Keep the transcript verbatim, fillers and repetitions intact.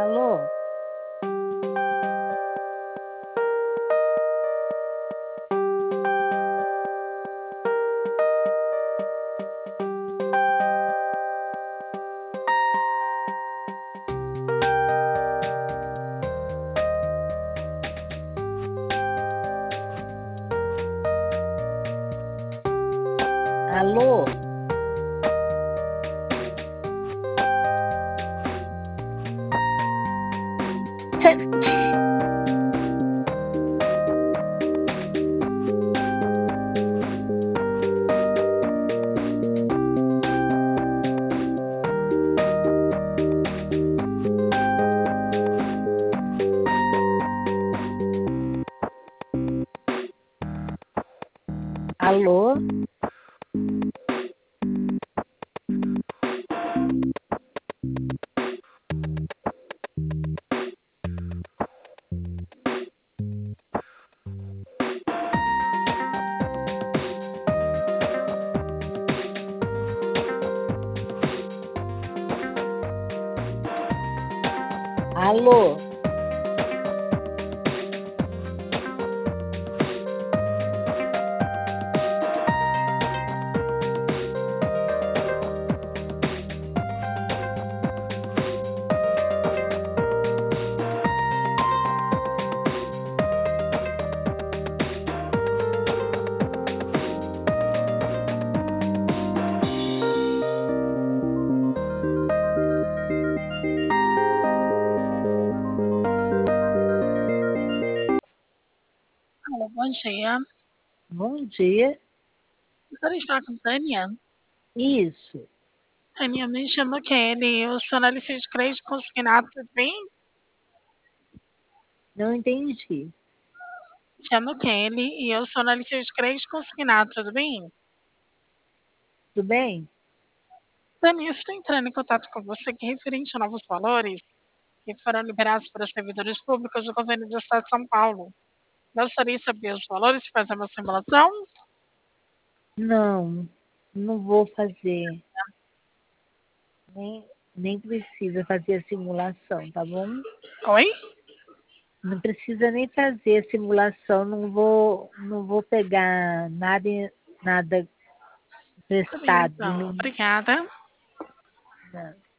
Alô? Alô? Alô? Alô? Alô, bom dia. Bom dia. Gostaria de falar com Tânia. Isso. Tânia, me chamo Kelly. Eu sou analista de crédito consignado, tudo bem? Não entendi. Me chamo Kelly e eu sou analista de crédito consignado, tudo bem? Tudo bem? Tânia, eu estou entrando em contato com você que referente a novos valores que foram liberados para os servidores públicos do governo do estado de São Paulo. Gostaria de saber os valores e fazer uma simulação? Não, não vou fazer. Nem, nem precisa fazer a simulação, tá bom? Oi? Não precisa nem fazer a simulação, não vou, não vou pegar nada, nada Tudo bem, prestado. então. Não, Obrigada. não.